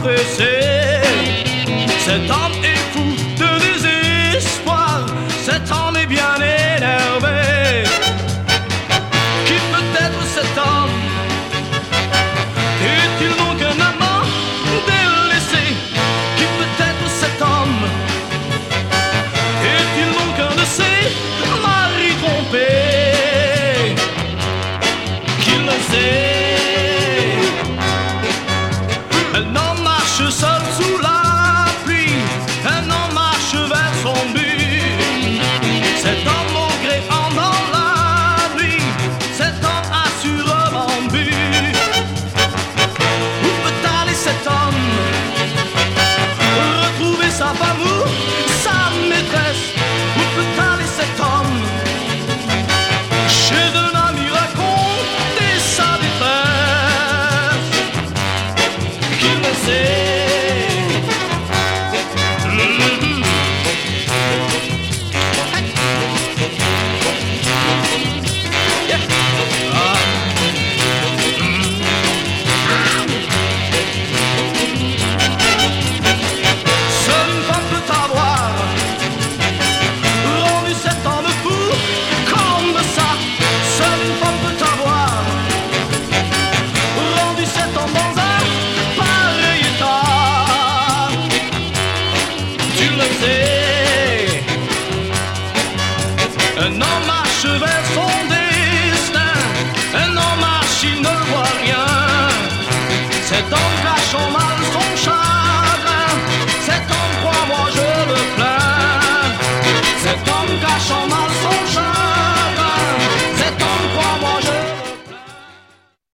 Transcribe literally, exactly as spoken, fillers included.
pressé. Cet homme est fou de désespoir, cet homme est bien énervé. Qui peut être cet homme? Est-il donc un amant délaissé? Qui peut être cet homme? Est-il donc un de ces maris trompés? Qui le sait?